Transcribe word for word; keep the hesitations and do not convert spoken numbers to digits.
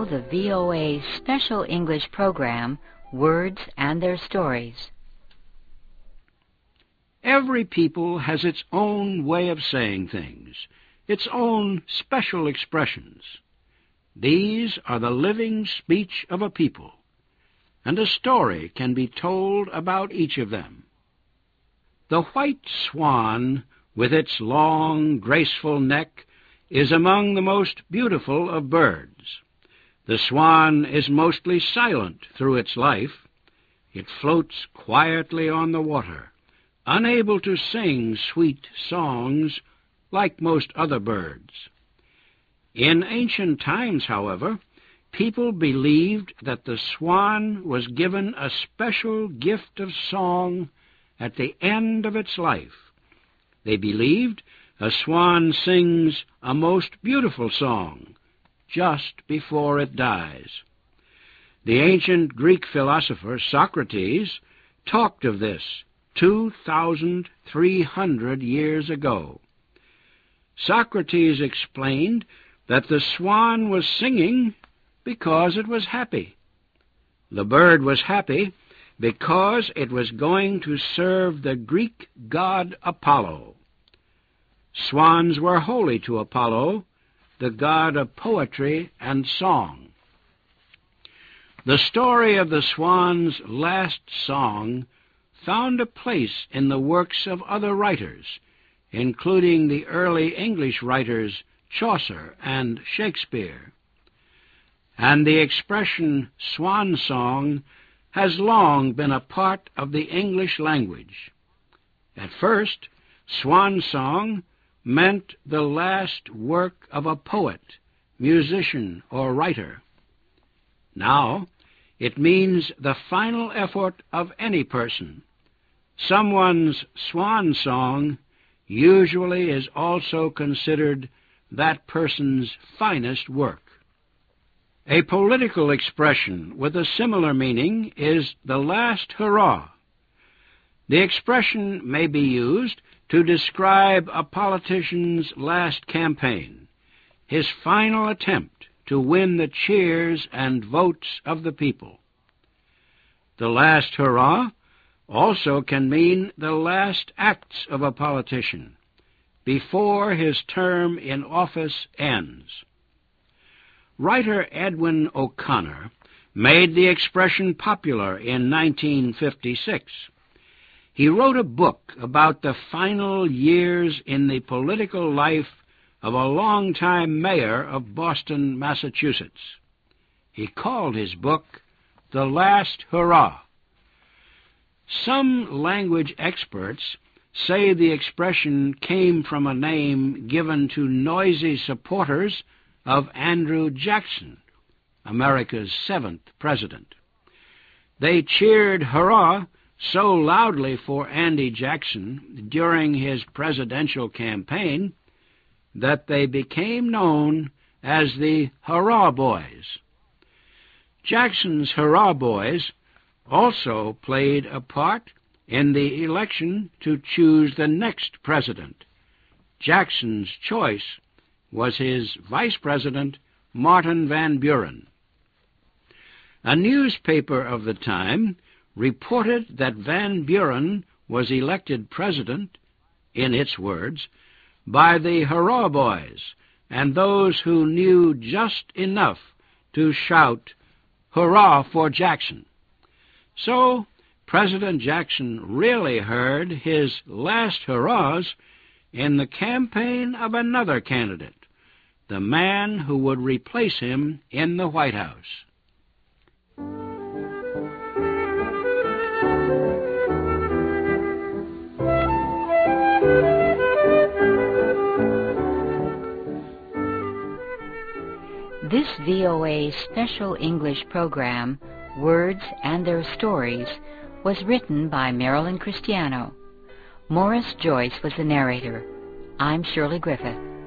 the V O A special English program, Words and Their Stories. Every people has its own way of saying things, its own special expressions. These are the living speech of a people, and a story can be told about each of them. The white swan, with its long, graceful neck, is among the most beautiful of birds. The swan is mostly silent through its life. It floats quietly on the water, unable to sing sweet songs like most other birds. In ancient times, however, people believed that the swan was given a special gift of song at the end of its life. They believed a swan sings a most beautiful song just before it dies. The ancient Greek philosopher Socrates talked of this two thousand three hundred years ago. Socrates explained that the swan was singing because it was happy. The bird was happy because it was going to serve the Greek god Apollo. Swans were holy to Apollo, the god of poetry and song. The story of the swan's last song found a place in the works of other writers, including the early English writers Chaucer and Shakespeare. And the expression swan song has long been a part of the English language. At first, swan song meant the last work of a poet, musician, or writer. Now, it means the final effort of any person. Someone's swan song usually is also considered that person's finest work. A political expression with a similar meaning is the last hurrah. The expression may be used to describe a politician's last campaign, his final attempt to win the cheers and votes of the people. The last hurrah also can mean the last acts of a politician before his term in office ends. Writer Edwin O'Connor made the expression popular in nineteen fifty-six. He wrote a book about the final years in the political life of a longtime mayor of Boston, Massachusetts. He called his book The Last Hurrah. Some language experts say the expression came from a name given to noisy supporters of Andrew Jackson, America's seventh president. They cheered hurrah so loudly for Andy Jackson during his presidential campaign that they became known as the Hurrah Boys. Jackson's Hurrah Boys also played a part in the election to choose the next president. Jackson's choice was his vice president, Martin Van Buren. A newspaper of the time reported that Van Buren was elected president, in its words, by the Hurrah Boys and those who knew just enough to shout, "Hurrah for Jackson." So, President Jackson really heard his last hurrahs in the campaign of another candidate, the man who would replace him in the White House. This V O A special English program, Words and Their Stories, was written by Marilyn Cristiano. Morris Joyce was the narrator. I'm Shirley Griffith.